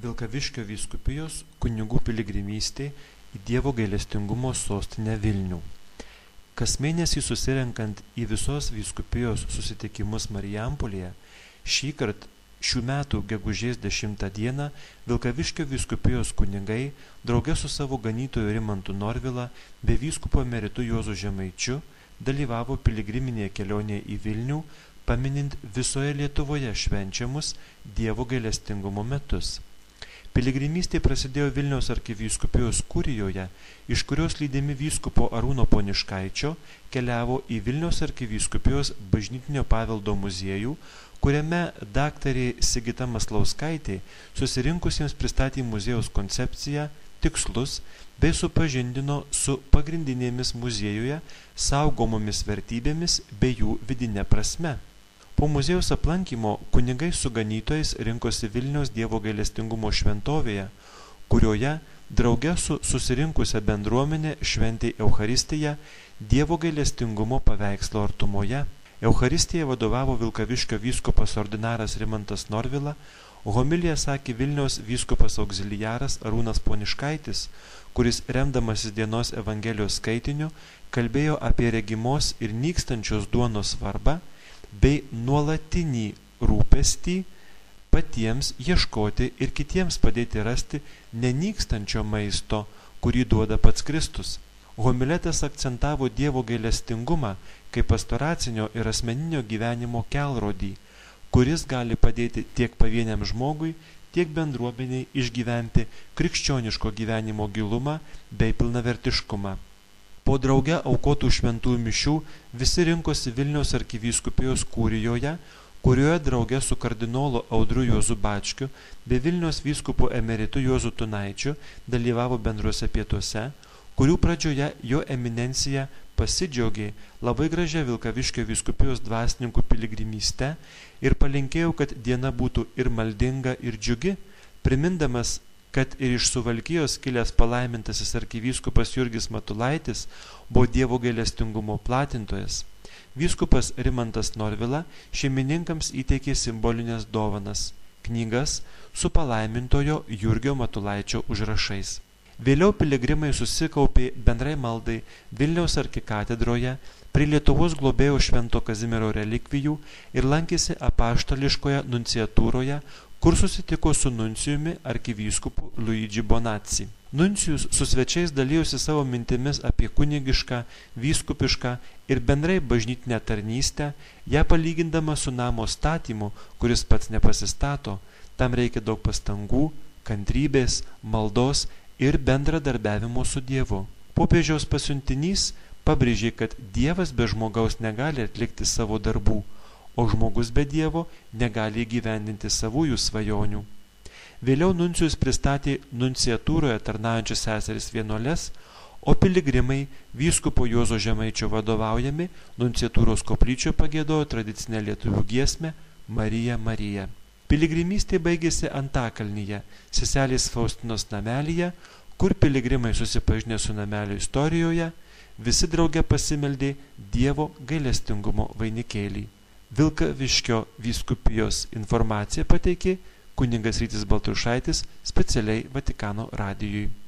Vilkaviškio vyskupijos kunigų piligrimystė į Dievo gailestingumo sostinę Vilnių. Kas mėnesį susirenkant į visos vyskupijos susitikimus Marijampolėje, šįkart šių metų gegužės 10 dieną Vilkaviškio vyskupijos kunigai drauge su savo ganytoju Rimantu Norvila bei vyskupu emeritu Juozu Žemaičiu dalyvavo piligriminėje kelionėje į Vilnių, paminint visoje Lietuvoje švenčiamus Dievo gailestingumo metus. Piligrimystė prasidėjo Vilniaus arkivyskupijos kurijoje, iš kurios lydimi vyskupo Arūno Poniškaičio keliavo į Vilniaus arkivyskupijos bažnytinio paveldo muziejų, kuriame daktarė Sigita Maslauskaitė susirinkusiems pristatė muziejaus koncepciją, tikslus bei supažindino su pagrindinėmis muziejuje saugomomis vertybėmis bei jų vidinė prasme. Po muziejaus aplankymo kunigai su ganytojais rinkosi Vilniaus Dievo gailestingumo šventovėje, kurioje drauge su susirinkusia bendruomenė šventė Eucharistiją Dievo gailestingumo paveikslo artumoje. Eucharistijai vadovavo Vilkaviškio vyskupas ordinaras Rimantas Norvila, homiliją sakė Vilniaus vyskupas auxiliaras Arūnas Poniškaitis, kuris remdamasis dienos Evangelijos skaitiniu kalbėjo apie regimos ir nykstančios duonos svarbą bei nuolatinį rūpestį patiems ieškoti ir kitiems padėti rasti nenykstančio maisto, kurį duoda pats Kristus. Homiletas akcentavo Dievo gailestingumą kaip pastoracinio ir asmeninio gyvenimo kelrodį, kuris gali padėti tiek pavieniam žmogui, tiek bendruomeniai išgyventi krikščioniško gyvenimo gilumą bei pilnavertiškumą. Po drauge aukotų šventųjų mišių visi rinkosi Vilniaus arkivyskupijos kurijoje, kurioje drauge su kardinolu Audriu Juozu Bačkiu bei Vilniaus vyskupu emeritu Juozu Tunaičiu dalyvavo bendruose pietuose, kurių pradžioje jo eminencija pasidžiaugė labai gražia Vilkaviškio vyskupijos dvasininkų piligrimyste ir palinkėjo, kad diena būtų ir maldinga, ir džiugi, primindamas, kad ir iš Suvalkijos kilęs palaimintasis arkivyskupas Jurgis Matulaitis buvo Dievo gailestingumo platintojas. Vyskupas Rimantas Norvila šeimininkams įteikė simbolinės dovanas – knygas su palaimintojo Jurgio Matulaičio užrašais. Vėliau piligrimai susikaupė bendrai maldai Vilniaus arkikatedroje prie Lietuvos globėjo Švento Kazimiero relikvijų ir lankėsi apaštališkoje nunciatūroje, kur susitiko su nuncijumi arkivyskupu Luigi Bonazzi. Nuncijus su svečiais dalyjosi savo mintimis apie kunigišką, vyskupišką ir bendrai bažnytinę tarnystę, ją palygindama su namo statymu, kuris pats nepasistato, tam reikia daug pastangų, kantrybės, maldos ir bendradarbiavimo su Dievu. Popiežiaus pasiuntinys pabrėžė, kad Dievas be žmogaus negali atlikti savo darbų, o žmogus be Dievo negali įgyvendinti savųjų svajonių. Vėliau nuncijus pristatė nunciatūroje tarnaujančias seseris vienuoles, o piligrimai vyskupo Juozo Žemaičio vadovaujami nunciatūros koplyčioje pagiedojo tradicinę lietuvių giesmę Marija, Marija. Piligrimystė baigėsi Antakalnyje, seselės Faustinos namelyje, kur piligrimai susipažinę su namelio istorijoje, visi drauge pasimeldė Dievo gailestingumo vainikėlį. Vilkaviškio vyskupijos informaciją pateikė kunigas Rytis Baltrušaitis specialiai Vatikano radijui.